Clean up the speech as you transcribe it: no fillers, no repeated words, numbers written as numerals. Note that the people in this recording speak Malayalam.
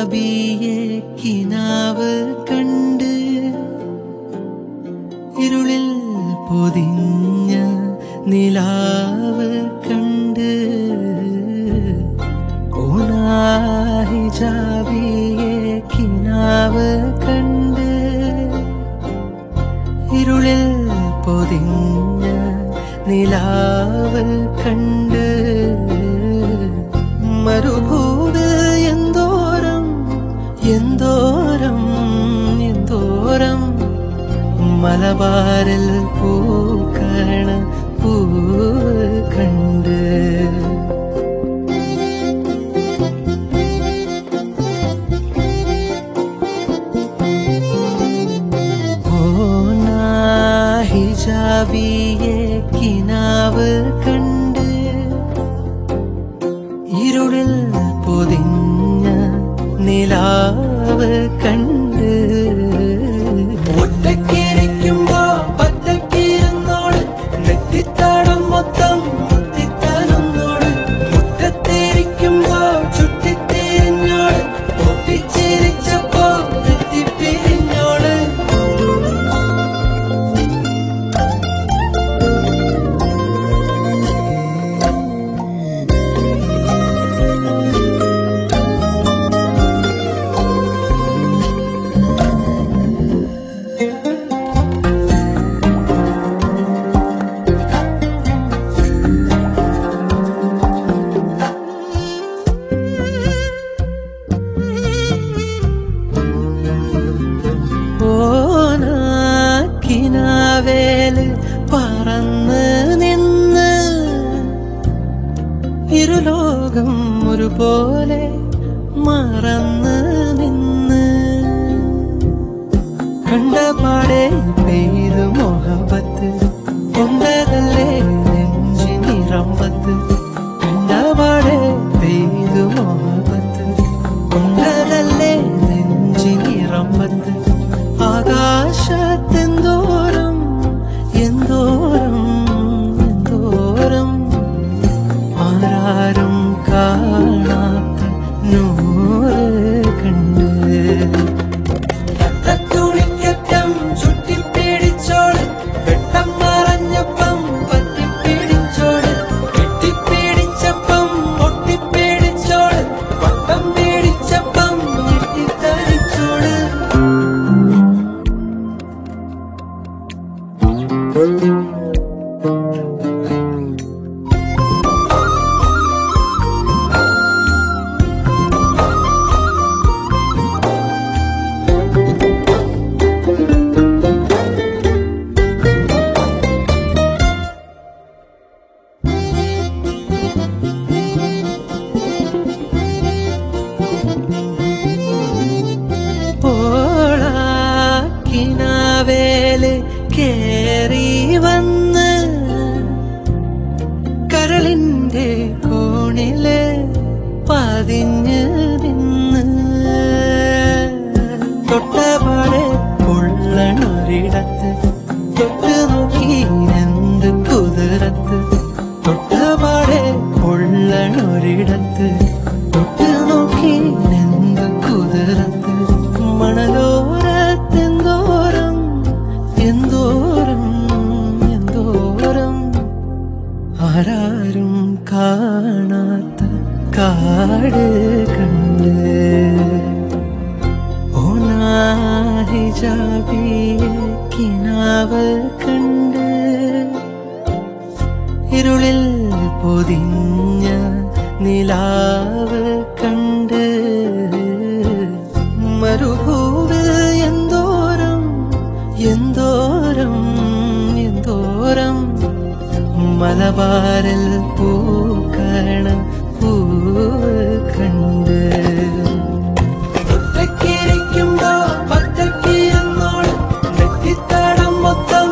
ഹിജാബിയെ കിനാവ് കണ്ട് ഇരുളിൽ പൊതിഞ്ഞ നിലാവ് കണ്ട് ഓനാ ഹിജാബിയെ കിനാവ് കണ്ട് ഇരുളിൽ പൊതിഞ്ഞ നിലാവ് കണ്ട് മരുഭൂവിൽ എന്തോരം എന്തോരം എന്തോരം മലബാറിൽ പൂക്കണ പൂവ് കണ്ട് ഓനാ ഹിജാബിയെ കിനാവ് കണ്ട് ഇരുളിൽ പൊതിഞ്ഞ നിലാവ് കണ്ട് ഒറ്റക്കിരിക്കുമ്പോ പറ്റക്കിരുന്നോട് നെറ്റിത്താടം മൊത്തം മുത്തിത്തരുന്നോട് മുറ്റത്തിരിക്കുമ്പോ ചുറ്റിത്തിരിഞ്ഞോട് പൊട്ടിച്ചിരിച്ചപ്പോ നെറ്റിപ്പിരിഞ്ഞോട് കിനാവേല് പറന്ന് നിന്ന് ഇരുലോകം ഒരുപോലെ മറന്ന് നിന്ന് കണ്ടപാടെ പെയ്തു മൊഹബത്ത് കൊണ്ടതല്ലേ നെഞ്ചിനിറമ്പത്ത് കണ്ടപാടെ പെയ്തു മൊഹബത്ത് കൊണ്ടതല്ലേ നെഞ്ചിനിറമ്പത്ത് ആകാശത്തെന്തോരം എന്തോരം എന്തോരം ആരാരും കാണാത്ത നൂറ് കണ്ട് തുണിക്കറ്റം ചുറ്റിപ്പിടിച്ചോട് വെട്ടം മറഞ്ഞപ്പം പറ്റിപ്പിടിച്ചോട് കെട്ടിപ്പിടിച്ചപ്പം ഒട്ടിപ്പിടിച്ചോട് വട്ടം പിടിച്ചപ്പം ഞെട്ടിത്തരിച്ചോട് കിനാവേല് കേറി വന്ന് കരളിന്റെ കോണില് പതിഞ്ഞ് നിന്ന് തൊട്ടപാടെ പൊള്ളണൊരിടത്ത് തൊട്ട് നോക്കി എന്ത് കുതിരത്ത് തൊട്ടപാടെ പൊള്ളണൊരിടത്ത് തൊട്ട് നോക്കി എന്ത് കുതിരത്ത് മണലോരത്തെന്തോരം എന്തോരം എന്തോരം ആരാരും കാണാത്ത കാട് കണ്ട് ഓനാ ഹിജാബിയെ കിനാവ് കണ്ട് ഇരുളിൽ പൊതിഞ്ഞ നിലാവ് കണ്ട് മരുഭൂവിൽ എന്തോരം എന്തോരം എന്തോരം മലബാറിൽ പൂക്കണ പൂവ് കണ്ട് ഒറ്റക്കിരിക്കുമ്പോ പറ്റക്കിരുന്നോട് നെറ്റിത്താടം മൊത്തം